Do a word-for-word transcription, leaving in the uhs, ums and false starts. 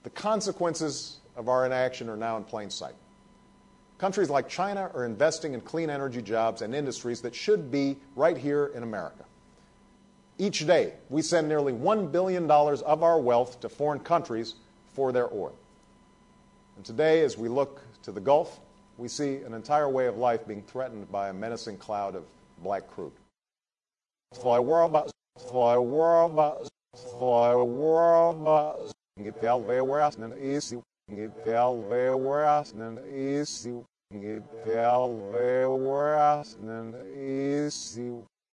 The consequences of our inaction are now in plain sight. Countries like China are investing in clean energy jobs and industries that should be right here in America. Each day, we send nearly one billion dollars of our wealth to foreign countries for their oil. And today, as we look to the Gulf, we see an entire way of life being threatened by a menacing cloud of black crude. Fly world, fly world, fly world, get the warehouse and easy, get the warehouse and easy, get the warehouse and easy.